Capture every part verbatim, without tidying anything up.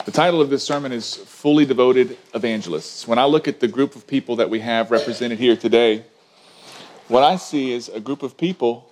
The title of this sermon is Fully Devoted Evangelists. When I look at the group of people that we have represented here today, what I see is a group of people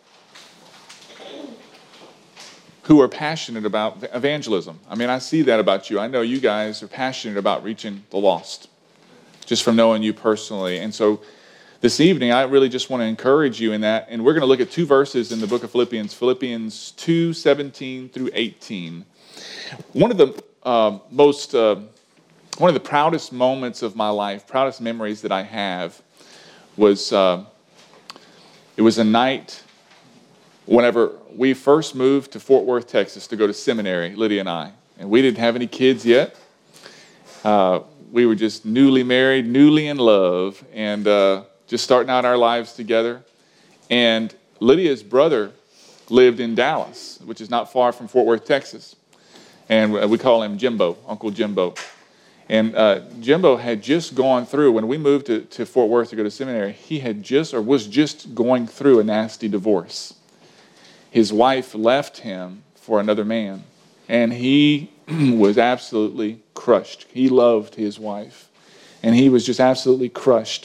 who are passionate about evangelism. I mean, I see that about you. I know you guys are passionate about reaching the lost, just from knowing you personally. And so this evening, I really just want to encourage you in that. And we're going to look at two verses in the book of Philippians, Philippians two, seventeen through eighteen. One of the uh, most, uh, one of the proudest moments of my life, proudest memories that I have was, uh, it was a night whenever we first moved to Fort Worth, Texas to go to seminary, Lydia and I. And we didn't have any kids yet. Uh, we were just newly married, newly in love, and uh, just starting out our lives together. And Lydia's brother lived in Dallas, which is not far from Fort Worth, Texas. And we call him Jimbo, Uncle Jimbo. And uh, Jimbo had just gone through, when we moved to, to Fort Worth to go to seminary, he had just, or was just going through a nasty divorce. His wife left him for another man, and he was absolutely crushed. He loved his wife, and he was just absolutely crushed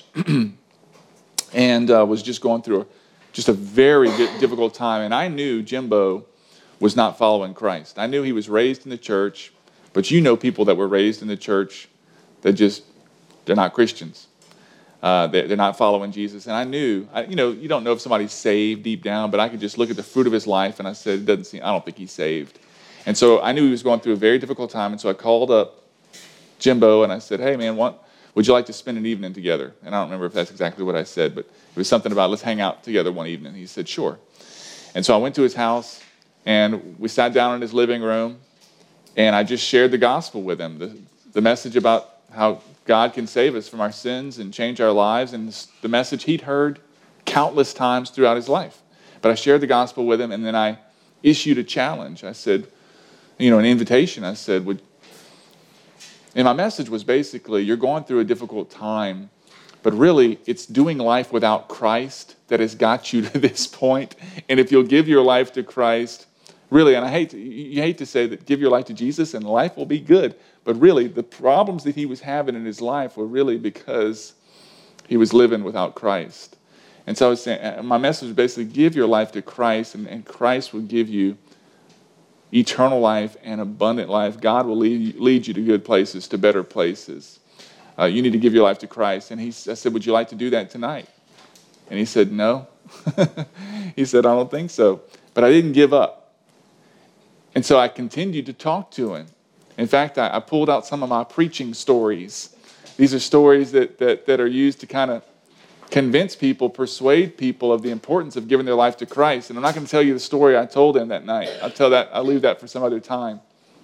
and uh, was just going through a, just a very difficult time. And I knew Jimbo was not following Christ. I knew he was raised in the church, but you know people that were raised in the church that just, they're not Christians. Uh, they're, they're not following Jesus. And I knew, I, you know, you don't know if somebody's saved deep down, but I could just look at the fruit of his life, and I said, it doesn't seem, I don't think he's saved. And so I knew he was going through a very difficult time, and so I called up Jimbo, and I said, hey, man, what, would you like to spend an evening together? And I don't remember if that's exactly what I said, but it was something about, let's hang out together one evening. He said, sure. And so I went to his house, and we sat down in his living room, and I just shared the gospel with him, the, the message about how God can save us from our sins and change our lives, and the message he'd heard countless times throughout his life. But I shared the gospel with him, and then I issued a challenge. I said, you know, an invitation. I said, would, and my message was basically, you're going through a difficult time, but really, it's doing life without Christ that has got you to this point. And if you'll give your life to Christ, really, and I hate to, you hate to say that give your life to Jesus and life will be good, but really the problems that he was having in his life were really because he was living without Christ. And so I was saying, my message was basically give your life to Christ, and, and Christ will give you eternal life and abundant life. God will lead, lead you to good places, to better places. Uh, you need to give your life to Christ. And he, I said, would you like to do that tonight? And he said, no. He said, I don't think so. But I didn't give up. And so I continued to talk to him. In fact, I, I pulled out some of my preaching stories. These are stories that, that, that are used to kind of convince people, persuade people of the importance of giving their life to Christ. And I'm not going to tell you the story I told him that night. I'll tell that, I'll leave that for some other time.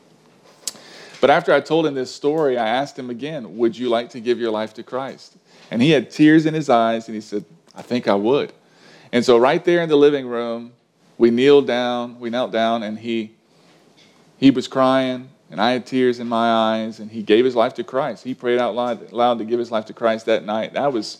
But after I told him this story, I asked him again, would you like to give your life to Christ? And he had tears in his eyes, and he said, I think I would. And so right there in the living room, we kneeled down, we knelt down, and he he was crying, and I had tears in my eyes, and he gave his life to Christ. He prayed out loud, loud to give his life to Christ that night. That was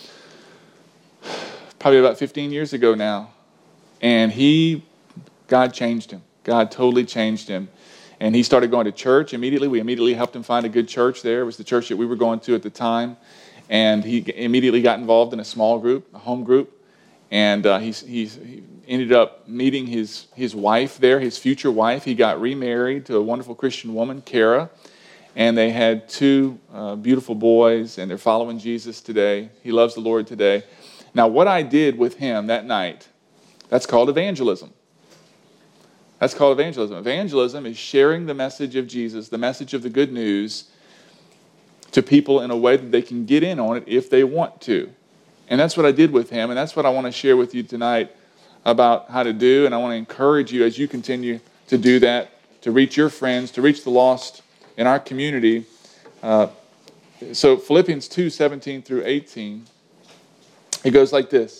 probably about fifteen years ago now. And he, God changed him. God totally changed him. And he started going to church immediately. We immediately helped him find a good church there. It was the church that we were going to at the time. And he immediately got involved in a small group, a home group. And uh, he's, he's, he ended up meeting his, his wife there, his future wife. He got remarried to a wonderful Christian woman, Kara. And they had two uh, beautiful boys, and they're following Jesus today. He loves the Lord today. Now, what I did with him that night, that's called evangelism. That's called evangelism. Evangelism is sharing the message of Jesus, the message of the good news, to people in a way that they can get in on it if they want to. And that's what I did with him, and that's what I want to share with you tonight about how to do, and I want to encourage you as you continue to do that, to reach your friends, to reach the lost in our community. Uh, so Philippians two, seventeen through eighteen, it goes like this.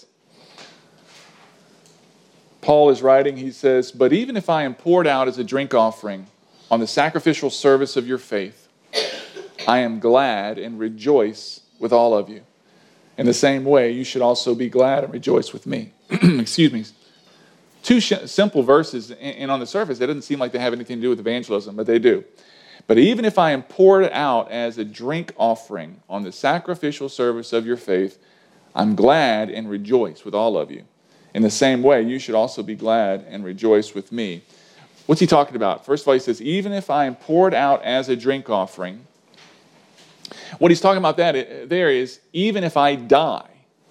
Paul is writing, he says, but even if I am poured out as a drink offering on the sacrificial service of your faith, I am glad and rejoice with all of you. In the same way, you should also be glad and rejoice with me. Excuse me. Two sh- simple verses, and on the surface, it doesn't seem like they have anything to do with evangelism, but they do. But even if I am poured out as a drink offering on the sacrificial service of your faith, I'm glad and rejoice with all of you. In the same way, you should also be glad and rejoice with me. What's he talking about? First of all, he says, even if I am poured out as a drink offering. What he's talking about that there is, even if I die,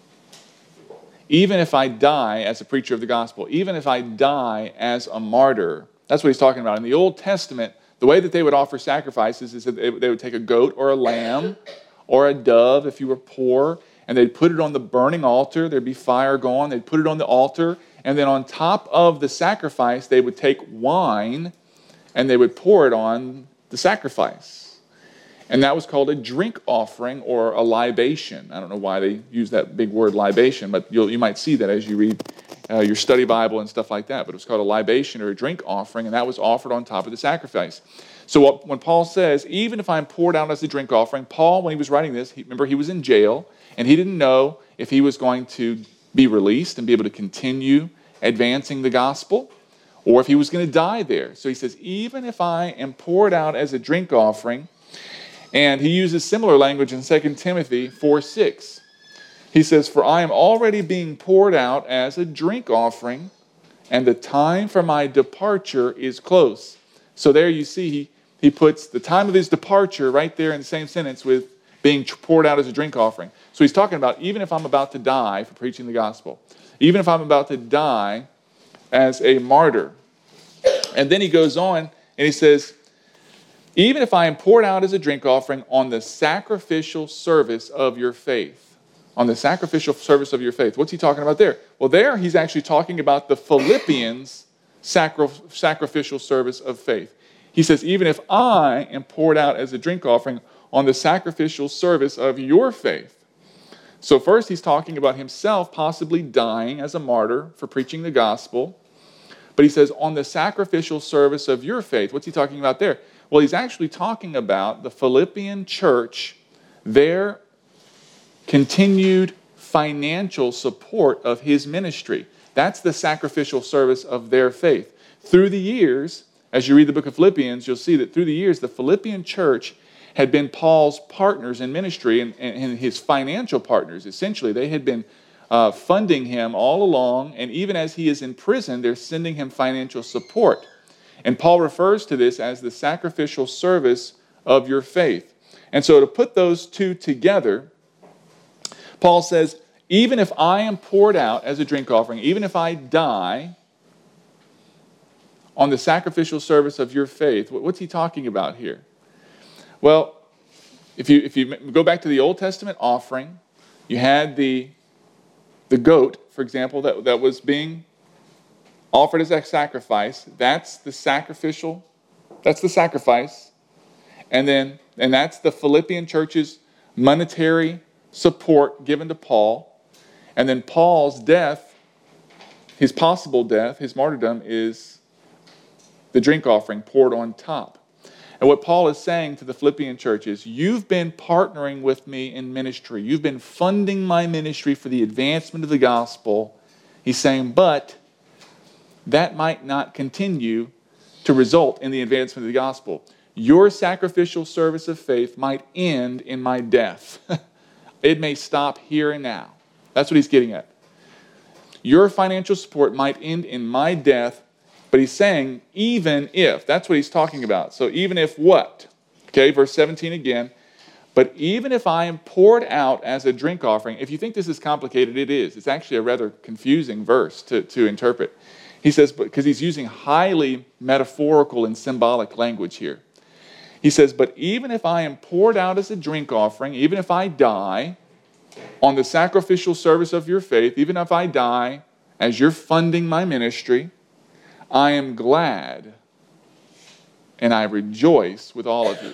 even if I die as a preacher of the gospel, even if I die as a martyr, that's what he's talking about. In the Old Testament, the way that they would offer sacrifices is that they would take a goat or a lamb or a dove if you were poor, and they'd put it on the burning altar. There'd be fire going. They'd put it on the altar, and then on top of the sacrifice, they would take wine and they would pour it on the sacrifice. And that was called a drink offering or a libation. I don't know why they use that big word libation, but you'll, you might see that as you read uh, your study Bible and stuff like that. But it was called a libation or a drink offering, and that was offered on top of the sacrifice. So what, when Paul says, even if I'm poured out as a drink offering, Paul, when he was writing this, he, remember he was in jail, and he didn't know if he was going to be released and be able to continue advancing the gospel, or if he was going to die there. So he says, even if I am poured out as a drink offering. And he uses similar language in Second Timothy four six. He says, for I am already being poured out as a drink offering, and the time for my departure is close. So there you see, he, he puts the time of his departure right there in the same sentence with being poured out as a drink offering. So he's talking about, even if I'm about to die for preaching the gospel, even if I'm about to die as a martyr. And then he goes on and he says, even if I am poured out as a drink offering on the sacrificial service of your faith. On the sacrificial service of your faith. What's he talking about there? Well, there he's actually talking about the Philippians' sacri- sacrificial service of faith. He says, even if I am poured out as a drink offering on the sacrificial service of your faith. So first he's talking about himself possibly dying as a martyr for preaching the gospel. But he says, on the sacrificial service of your faith. What's he talking about there? Well, he's actually talking about the Philippian church, their continued financial support of his ministry. That's the sacrificial service of their faith. Through the years, as you read the book of Philippians, you'll see that through the years, the Philippian church had been Paul's partners in ministry and, and his financial partners. Essentially, they had been uh, funding him all along, and even as he is in prison, they're sending him financial support. And Paul refers to this as the sacrificial service of your faith. And so to put those two together, Paul says, even if I am poured out as a drink offering, even if I die on the sacrificial service of your faith, what's he talking about here? Well, if you if you go back to the Old Testament offering, you had the, the goat, for example, that, that was being offered as a sacrifice. That's the sacrificial, that's the sacrifice. And then, and that's the Philippian church's monetary support given to Paul. And then Paul's death, his possible death, his martyrdom, is the drink offering poured on top. And what Paul is saying to the Philippian church is, you've been partnering with me in ministry. You've been funding my ministry for the advancement of the gospel. He's saying, but that might not continue to result in the advancement of the gospel. Your sacrificial service of faith might end in my death. It may stop here and now. That's what he's getting at. Your financial support might end in my death, but he's saying, even if, that's what he's talking about. So even if what? Okay, verse seventeen again. But even if I am poured out as a drink offering, if you think this is complicated, it is. It's actually a rather confusing verse to, to interpret. He says, because he's using highly metaphorical and symbolic language here. He says, but even if I am poured out as a drink offering, even if I die on the sacrificial service of your faith, even if I die as you're funding my ministry, I am glad and I rejoice with all of you.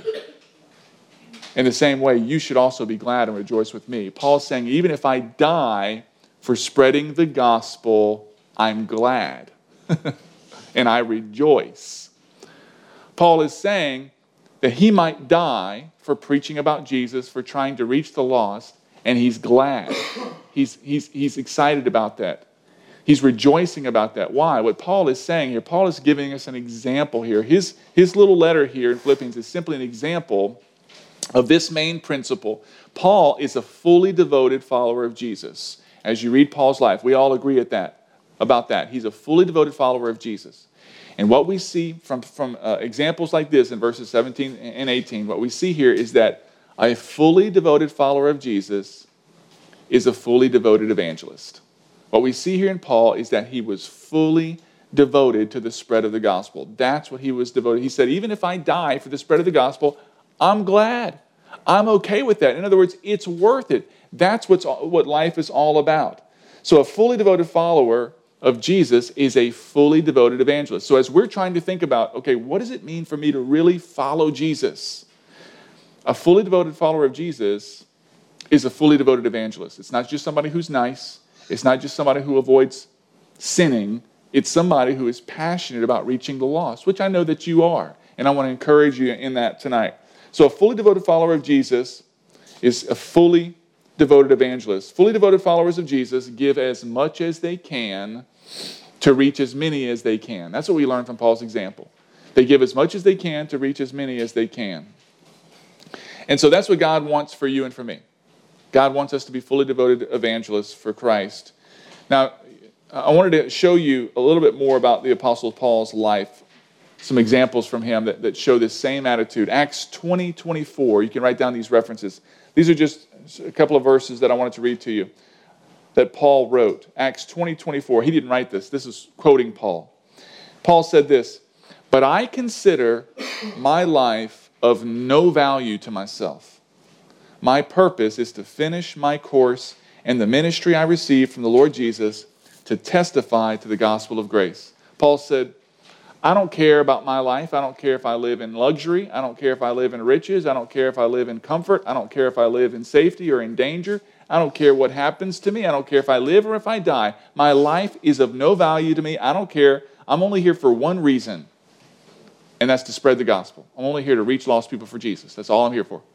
In the same way, you should also be glad and rejoice with me. Paul's saying, even if I die for spreading the gospel, I'm glad and I rejoice. Paul is saying that he might die for preaching about Jesus, for trying to reach the lost, and he's glad. He's, he's, he's excited about that. He's rejoicing about that. Why? What Paul is saying here, Paul is giving us an example here. His, his little letter here in Philippians is simply an example of this main principle. Paul is a fully devoted follower of Jesus. As you read Paul's life, we all agree at that, about that. He's a fully devoted follower of Jesus. And what we see from, from uh, examples like this in verses seventeen and eighteen, what we see here is that a fully devoted follower of Jesus is a fully devoted evangelist. What we see here in Paul is that he was fully devoted to the spread of the gospel. That's what he was devoted. He said, even if I die for the spread of the gospel, I'm glad. I'm okay with that. In other words, it's worth it. That's what's, what life is all about. So a fully devoted follower of Jesus is a fully devoted evangelist. So as we're trying to think about, okay, what does it mean for me to really follow Jesus? A fully devoted follower of Jesus is a fully devoted evangelist. It's not just somebody who's nice. It's not just somebody who avoids sinning. It's somebody who is passionate about reaching the lost, which I know that you are. And I want to encourage you in that tonight. So a fully devoted follower of Jesus is a fully devoted evangelist. Fully devoted followers of Jesus give as much as they can to reach as many as they can. That's what we learn from Paul's example. They give as much as they can to reach as many as they can. And so that's what God wants for you and for me. God wants us to be fully devoted evangelists for Christ. Now, I wanted to show you a little bit more about the Apostle Paul's life. Some examples from him that, that show this same attitude. Acts twenty, twenty-four. You can write down these references. These are just a couple of verses that I wanted to read to you that Paul wrote. Acts twenty, twenty-four. He didn't write this. This is quoting Paul. Paul said this, "But I consider my life of no value to myself. My purpose is to finish my course and the ministry I received from the Lord Jesus to testify to the gospel of grace." Paul said, I don't care about my life. I don't care if I live in luxury. I don't care if I live in riches. I don't care if I live in comfort. I don't care if I live in safety or in danger. I don't care what happens to me. I don't care if I live or if I die. My life is of no value to me. I don't care. I'm only here for one reason, and that's to spread the gospel. I'm only here to reach lost people for Jesus. That's all I'm here for.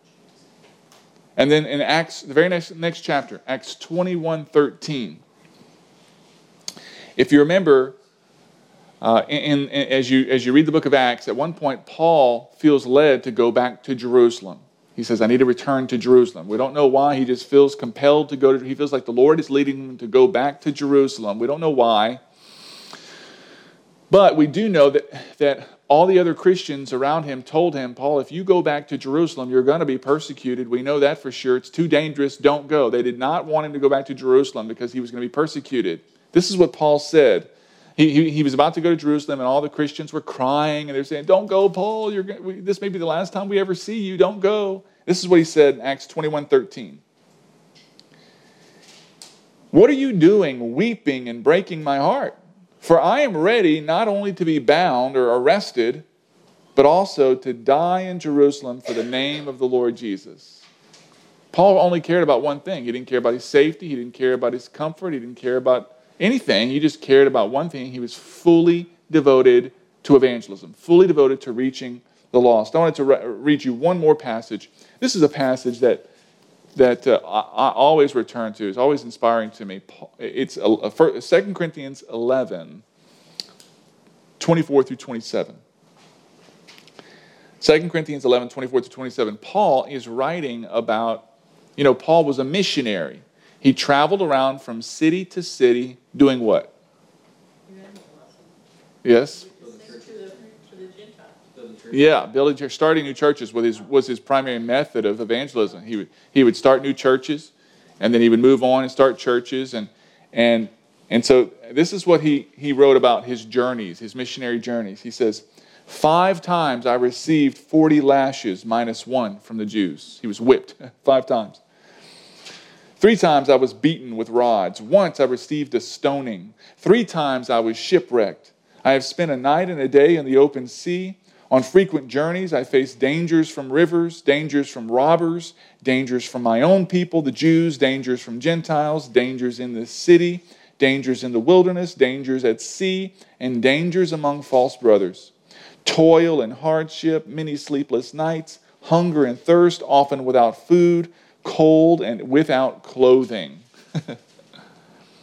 And then in Acts, the very next, next chapter, Acts twenty-one, thirteen. If you remember, Uh, in, in, as you as you read the book of Acts, at one point, Paul feels led to go back to Jerusalem. He says, I need to return to Jerusalem. We don't know why. He just feels compelled to go to, he feels like the Lord is leading him to go back to Jerusalem. We don't know why. But we do know that, that all the other Christians around him told him, Paul, if you go back to Jerusalem, you're going to be persecuted. We know that for sure. It's too dangerous. Don't go. They did not want him to go back to Jerusalem because he was going to be persecuted. This is what Paul said. He, he, he was about to go to Jerusalem, and all the Christians were crying, and they're saying, don't go, Paul. You're, we, this may be the last time we ever see you. Don't go. This is what he said in Acts twenty-one, thirteen. What are you doing, weeping and breaking my heart? For I am ready not only to be bound or arrested, but also to die in Jerusalem for the name of the Lord Jesus. Paul only cared about one thing. He didn't care about his safety. He didn't care about his comfort. He didn't care about anything. He just cared about one thing. He was fully devoted to evangelism, fully devoted to reaching the lost. I wanted to re- read you one more passage. This is a passage that that uh, I, I always return to. It's always inspiring to me. It's a, a, Second Corinthians eleven, twenty-four through twenty-seven. Second Corinthians eleven, twenty-four through twenty-seven. Paul is writing about, you know, Paul was a missionary. He traveled around from city to city doing what? Yes? Yeah, building, starting new churches was his, was his primary method of evangelism. He would, he would start new churches, and then he would move on and start churches. And and and so this is what he, he wrote about his journeys, his missionary journeys. He says, five times I received forty lashes minus one from the Jews. He was whipped five times. Three times I was beaten with rods. Once I received a stoning. Three times I was shipwrecked. I have spent a night and a day in the open sea. On frequent journeys, I faced dangers from rivers, dangers from robbers, dangers from my own people, the Jews, dangers from Gentiles, dangers in the city, dangers in the wilderness, dangers at sea, and dangers among false brothers. Toil and hardship, many sleepless nights, hunger and thirst, often without food, cold and without clothing.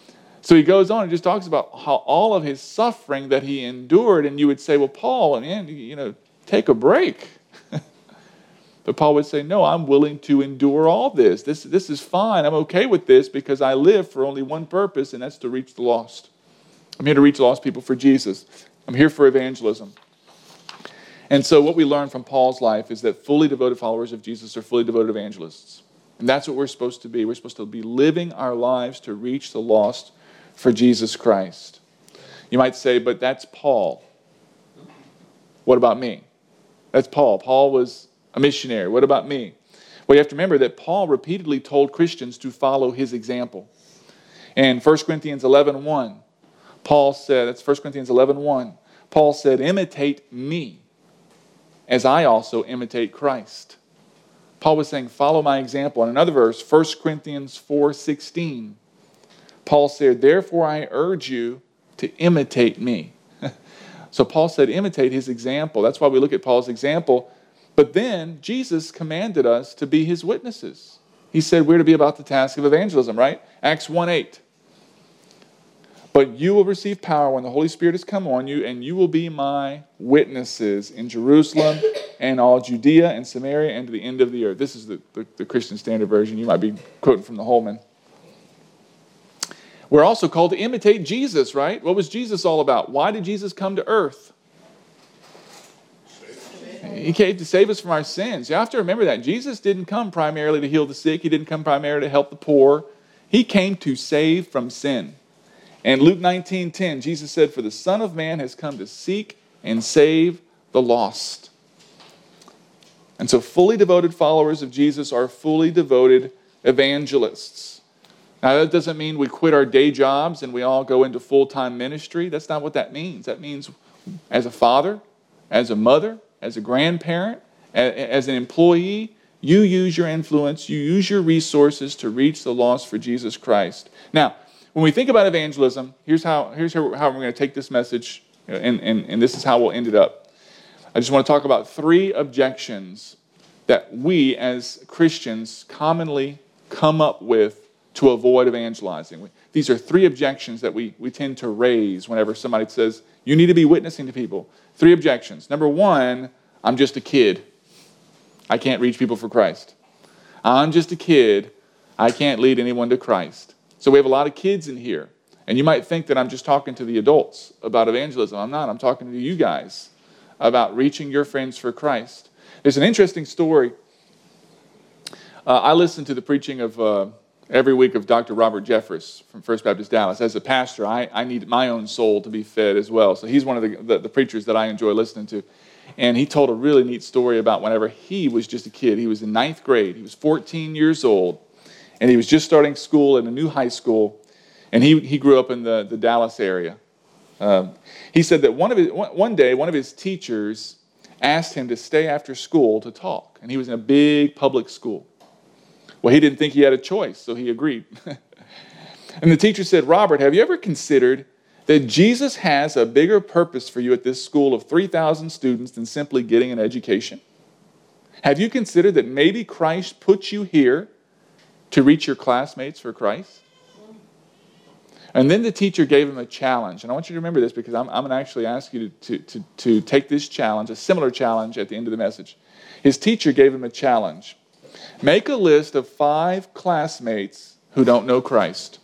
So he goes on and just talks about how all of his suffering that he endured, and you would say, well, Paul, man, you know, take a break. But Paul would say, no, I'm willing to endure all this. This, this is fine. I'm okay with this because I live for only one purpose, and that's to reach the lost. I'm here to reach lost people for Jesus. I'm here for evangelism. And so what we learn from Paul's life is that fully devoted followers of Jesus are fully devoted evangelists. And that's what we're supposed to be. We're supposed to be living our lives to reach the lost for Jesus Christ. You might say, but that's Paul. What about me? That's Paul. Paul was a missionary. What about me? Well, you have to remember that Paul repeatedly told Christians to follow his example. In First Corinthians eleven one, Paul said, that's First Corinthians eleven one, Paul said, imitate me as I also imitate Christ. Paul was saying, follow my example. In another verse, First Corinthians four sixteen, Paul said, therefore I urge you to imitate me. So Paul said, imitate his example. That's why we look at Paul's example. But then Jesus commanded us to be his witnesses. He said we're to be about the task of evangelism, right? Acts one eight. But you will receive power when the Holy Spirit has come on you, and you will be my witnesses in Jerusalem and all Judea and Samaria and to the end of the earth. This is the, the, the Christian Standard Version. You might be quoting from the Holman. We're also called to imitate Jesus, right? What was Jesus all about? Why did Jesus come to earth? He came to save us from our sins. You have to remember that. Jesus didn't come primarily to heal the sick. He didn't come primarily to help the poor. He came to save from sin. And Luke nineteen ten, Jesus said, for the Son of Man has come to seek and save the lost. And so fully devoted followers of Jesus are fully devoted evangelists. Now that doesn't mean we quit our day jobs and we all go into full-time ministry. That's not what that means. That means as a father, as a mother, as a grandparent, as an employee, you use your influence, you use your resources to reach the lost for Jesus Christ. Now, when we think about evangelism, here's how, here's how, how we're going to take this message, and, and, and this is how we'll end it up. I just want to talk about three objections that we as Christians commonly come up with to avoid evangelizing. These are three objections that we, we tend to raise whenever somebody says, you need to be witnessing to people. Three objections. Number one, I'm just a kid. I can't reach people for Christ. I'm just a kid. I can't lead anyone to Christ. So we have a lot of kids in here. And you might think that I'm just talking to the adults about evangelism. I'm not. I'm talking to you guys about reaching your friends for Christ. There's an interesting story. Uh, I listen to the preaching of uh, every week of Doctor Robert Jeffress from First Baptist Dallas. As a pastor, I, I need my own soul to be fed as well. So he's one of the, the, the preachers that I enjoy listening to. And he told a really neat story about whenever he was just a kid. He was in ninth grade. He was fourteen years old. And he was just starting school in a new high school. And he, he grew up in the, the Dallas area. Um, he said that one of his, one day, one of his teachers asked him to stay after school to talk. And he was in a big public school. Well, he didn't think he had a choice, so he agreed. And the teacher said, Robert, have you ever considered that Jesus has a bigger purpose for you at this school of three thousand students than simply getting an education? Have you considered that maybe Christ put you here to reach your classmates for Christ? And then the teacher gave him a challenge. And I want you to remember this because I'm, I'm going to actually ask you to, to, to, to take this challenge, a similar challenge at the end of the message. His teacher gave him a challenge. Make a list of five classmates who don't know Christ.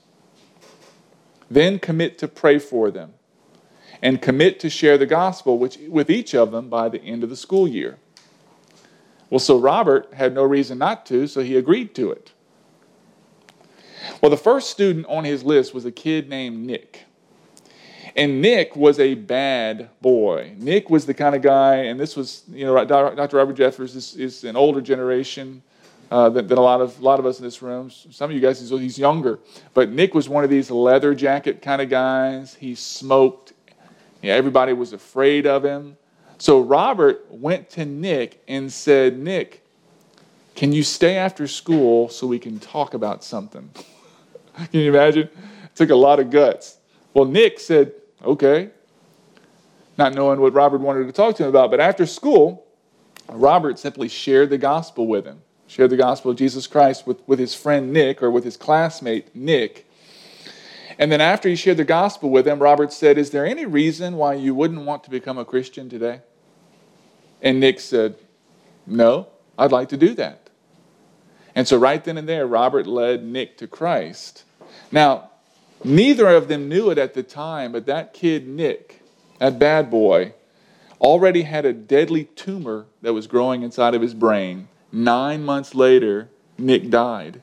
Then commit to pray for them. And commit to share the gospel which, with each of them by the end of the school year. Well, so Robert had no reason not to, so he agreed to it. Well, the first student on his list was a kid named Nick. And Nick was a bad boy. Nick was the kind of guy, and this was, you know, Doctor Robert Jeffress is, is an older generation uh, than, than a lot of a lot of us in this room. Some of you guys, he's, he's younger. But Nick was one of these leather jacket kind of guys. He smoked. Yeah, everybody was afraid of him. So Robert went to Nick and said, Nick, can you stay after school so we can talk about something? Can you imagine? It took a lot of guts. Well, Nick said, okay, not knowing what Robert wanted to talk to him about. But after school, Robert simply shared the gospel with him, shared the gospel of Jesus Christ with, with his friend Nick, or with his classmate Nick. And then after he shared the gospel with them, Robert said, is there any reason why you wouldn't want to become a Christian today? And Nick said, no, I'd like to do that. And so right then and there, Robert led Nick to Christ. Now, neither of them knew it at the time, but that kid, Nick, that bad boy, already had a deadly tumor that was growing inside of his brain. Nine months later, Nick died.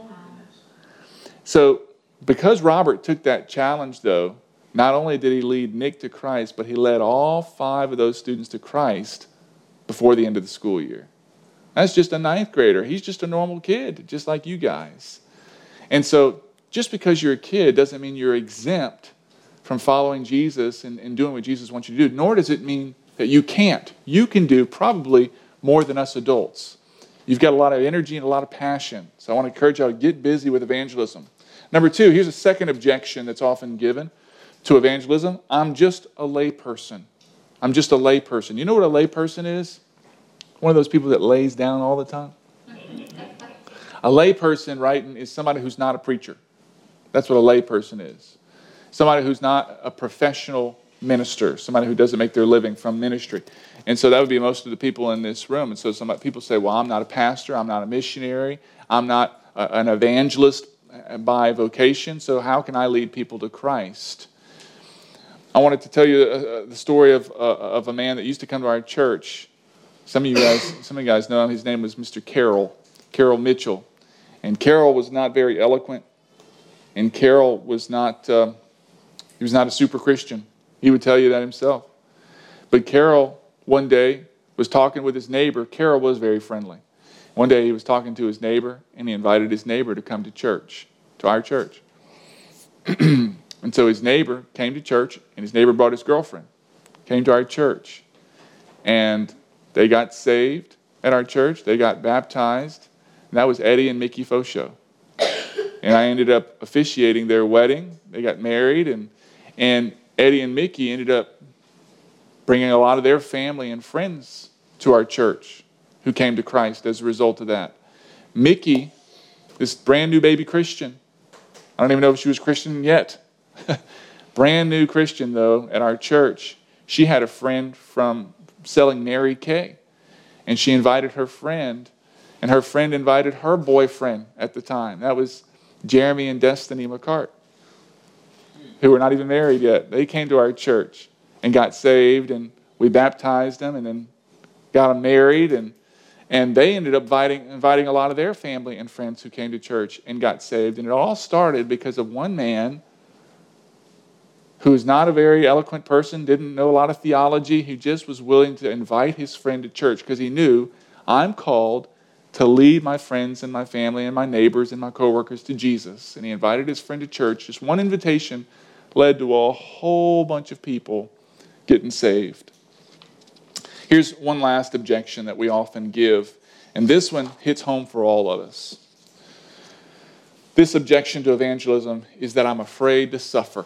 So, because Robert took that challenge, though, not only did he lead Nick to Christ, but he led all five of those students to Christ before the end of the school year. That's just a ninth grader. He's just a normal kid, just like you guys. And so, just because you're a kid doesn't mean you're exempt from following Jesus and, and doing what Jesus wants you to do, nor does it mean that you can't. You can do probably more than us adults. You've got a lot of energy and a lot of passion. So I want to encourage you to get busy with evangelism. Number two, here's a second objection that's often given to evangelism. I'm just a lay person. I'm just a lay person. You know what a lay person is? One of those people that lays down all the time. A lay person, right, is somebody who's not a preacher. That's what a lay person is. Somebody who's not a professional minister, somebody who doesn't make their living from ministry. And so that would be most of the people in this room. And so some people say, well, I'm not a pastor, I'm not a missionary, I'm not a, an evangelist by vocation, so how can I lead people to Christ? I wanted to tell you uh, the story of, uh, of a man that used to come to our church. Some of you guys, some of you guys know him. His name was Mister Carroll, Carroll Mitchell. And Carroll was not very eloquent, and Carroll was not, uh, he was not a super Christian. He would tell you that himself. But Carroll, one day, was talking with his neighbor. Carroll was very friendly. One day he was talking to his neighbor, and he invited his neighbor to come to church, to our church. And so his neighbor came to church, and his neighbor brought his girlfriend, came to our church. And they got saved at our church. They got baptized. And that was Eddie and Mickey Fosho. And I ended up officiating their wedding. They got married, and and Eddie and Mickey ended up bringing a lot of their family and friends to our church who came to Christ as a result of that. Mickey, this brand new baby Christian, I don't even know if she was Christian yet. Brand new Christian, though, at our church. She had a friend from selling Mary Kay. And she invited her friend, and her friend invited her boyfriend at the time. That was Jeremy and Destiny McCart, who were not even married yet. They came to our church and got saved, and we baptized them and then got them married. And, and they ended up inviting, inviting a lot of their family and friends who came to church and got saved. And it all started because of one man who's not a very eloquent person, didn't know a lot of theology. He just was willing to invite his friend to church because he knew, I'm called to lead my friends and my family and my neighbors and my coworkers to Jesus. And he invited his friend to church. Just one invitation led to a whole bunch of people getting saved. Here's one last objection that we often give, and this one hits home for all of us. This objection to evangelism is that I'm afraid to suffer.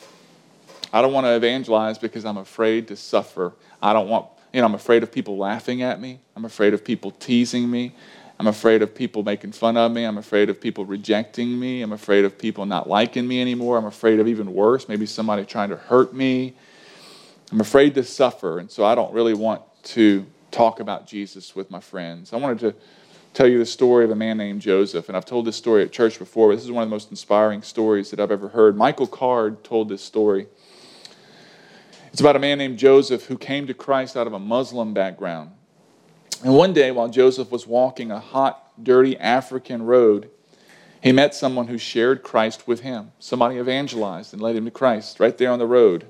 I don't want to evangelize because I'm afraid to suffer. I don't want, you know, I'm afraid of people laughing at me. I'm afraid of people teasing me. I'm afraid of people making fun of me. I'm afraid of people rejecting me. I'm afraid of people not liking me anymore. I'm afraid of even worse, maybe somebody trying to hurt me. I'm afraid to suffer, and so I don't really want to talk about Jesus with my friends. I wanted to tell you the story of a man named Joseph, and I've told this story at church before, but this is one of the most inspiring stories that I've ever heard. Michael Card told this story. It's about a man named Joseph who came to Christ out of a Muslim background. And one day, while Joseph was walking a hot, dirty African road, he met someone who shared Christ with him. Somebody evangelized and led him to Christ right there on the road.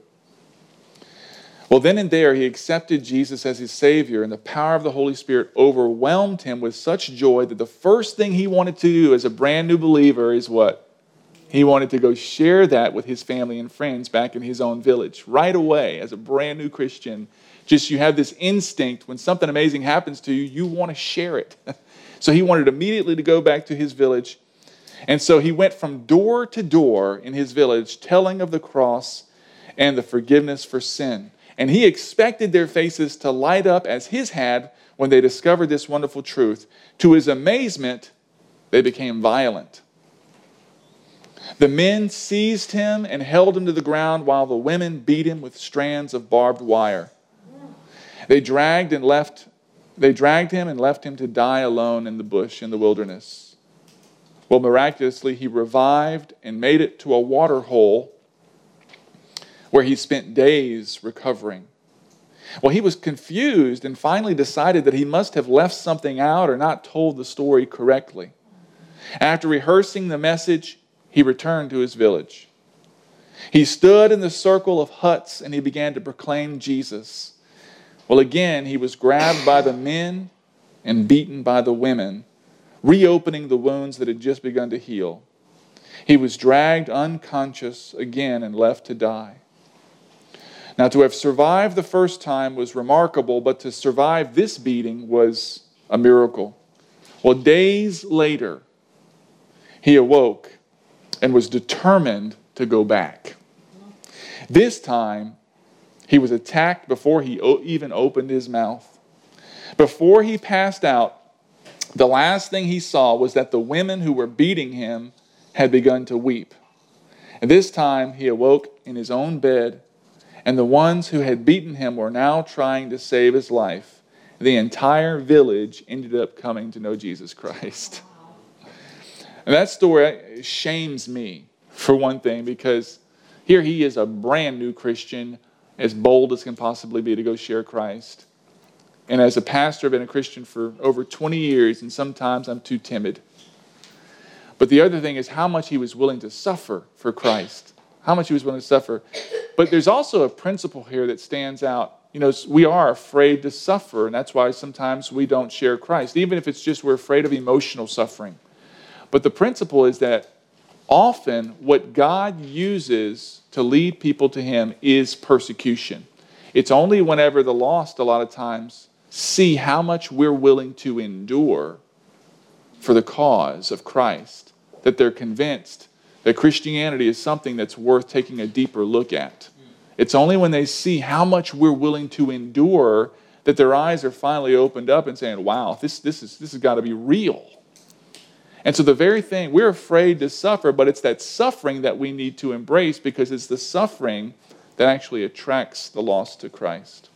Well, then and there, he accepted Jesus as his Savior, and the power of the Holy Spirit overwhelmed him with such joy that the first thing he wanted to do as a brand new believer is what? He wanted to go share that with his family and friends back in his own village. Right away, as a brand new Christian, just you have this instinct, when something amazing happens to you, you want to share it. So he wanted immediately to go back to his village. And so he went from door to door in his village, telling of the cross and the forgiveness for sin. And he expected their faces to light up as his had when they discovered this wonderful truth. To his amazement, they became violent. The men seized him and held him to the ground while the women beat him with strands of barbed wire. They dragged and left they dragged him and left him to die alone in the bush in the wilderness. Well, miraculously, he revived and made it to a water hole where he spent days recovering. Well, he was confused and finally decided that he must have left something out or not told the story correctly. After rehearsing the message, he returned to his village. He stood in the circle of huts and he began to proclaim Jesus. Well, again, he was grabbed by the men and beaten by the women, reopening the wounds that had just begun to heal. He was dragged unconscious again and left to die. Now, to have survived the first time was remarkable, but to survive this beating was a miracle. Well, days later, he awoke and was determined to go back. This time, he was attacked before he even opened his mouth. Before he passed out, the last thing he saw was that the women who were beating him had begun to weep. And this time, he awoke in his own bed, and the ones who had beaten him were now trying to save his life. The entire village ended up coming to know Jesus Christ. And that story shames me, for one thing, because here he is, a brand new Christian, as bold as can possibly be to go share Christ. And as a pastor, I've been a Christian for over twenty years, and sometimes I'm too timid. But the other thing is how much he was willing to suffer for Christ. How much he was willing to suffer. But there's also a principle here that stands out. You know, we are afraid to suffer, and that's why sometimes we don't share Christ, even if it's just we're afraid of emotional suffering. But the principle is that often what God uses to lead people to him is persecution. It's only whenever the lost, a lot of times, see how much we're willing to endure for the cause of Christ, that they're convinced that Christianity is something that's worth taking a deeper look at. It's only when they see how much we're willing to endure that their eyes are finally opened up and saying, wow, this, this, is, this has got to be real. And so the very thing, we're afraid to suffer, but it's that suffering that we need to embrace because it's the suffering that actually attracts the lost to Christ.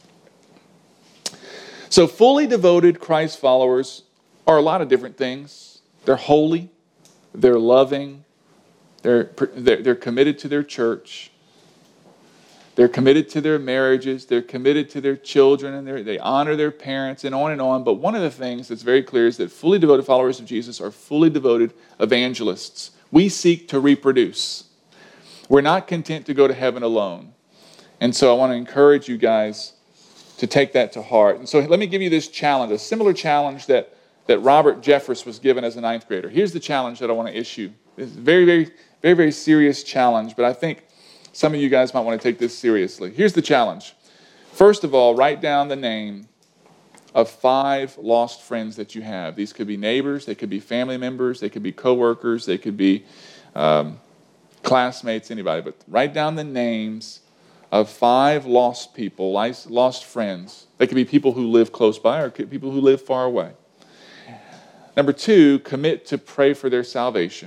So fully devoted Christ followers are a lot of different things. They're holy, they're loving, they're, they're, they're committed to their church, they're committed to their marriages, they're committed to their children, and they honor their parents, and on and on. But one of the things that's very clear is that fully devoted followers of Jesus are fully devoted evangelists. We seek to reproduce. We're not content to go to heaven alone. And so I want to encourage you guys to take that to heart. And so let me give you this challenge, a similar challenge that, that Robert Jeffress was given as a ninth grader. Here's the challenge that I want to issue. It's a very, very, very, very serious challenge, but I think some of you guys might want to take this seriously. Here's the challenge. First of all, write down the name of five lost friends that you have. These could be neighbors, they could be family members, they could be coworkers, they could be um, classmates, anybody. But write down the names of five lost people, lost friends. They could be people who live close by or people who live far away. Number two, commit to pray for their salvation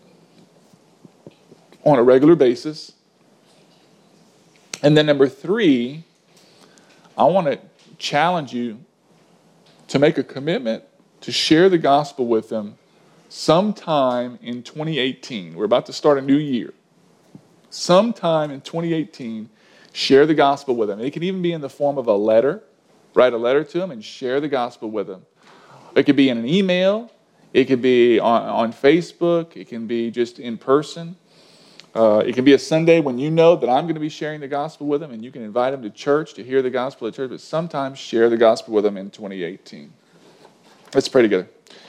on a regular basis. And then number three, I want to challenge you to make a commitment to share the gospel with them sometime in twenty eighteen. We're about to start a new year. Sometime in twenty eighteen, share the gospel with them. It can even be in the form of a letter. Write a letter to them and share the gospel with them. It could be in an email. It could be on, on Facebook. It can be just in person. Uh, it can be a Sunday when you know that I'm going to be sharing the gospel with them, and you can invite them to church to hear the gospel at church, but sometimes share the gospel with them in twenty eighteen. Let's pray together.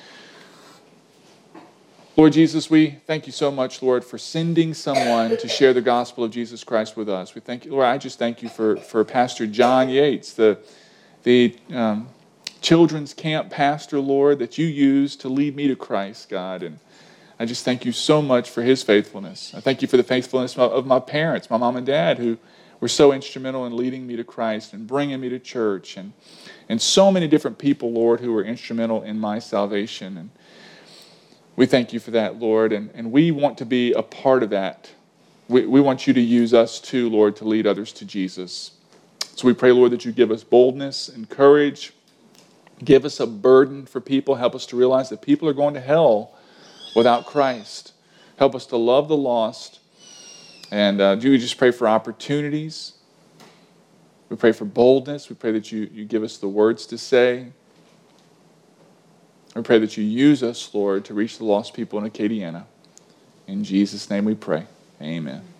Lord Jesus, we thank you so much, Lord, for sending someone to share the gospel of Jesus Christ with us. We thank you, Lord, I just thank you for, for Pastor John Yates, the, the um, children's camp pastor, Lord, that you used to lead me to Christ, God, and I just thank you so much for his faithfulness. I thank you for the faithfulness of my parents, my mom and dad, who were so instrumental in leading me to Christ and bringing me to church, and, and so many different people, Lord, who were instrumental in my salvation. And We thank you for that, Lord, and, and we want to be a part of that. We, we want you to use us too, Lord, to lead others to Jesus. So we pray, Lord, that you give us boldness and courage. Give us a burden for people. Help us to realize that people are going to hell without Christ. Help us to love the lost. And uh, do we just pray for opportunities? We pray for boldness. We pray that you, you give us the words to say. We pray that you use us, Lord, to reach the lost people in Acadiana. In Jesus' name we pray. Amen.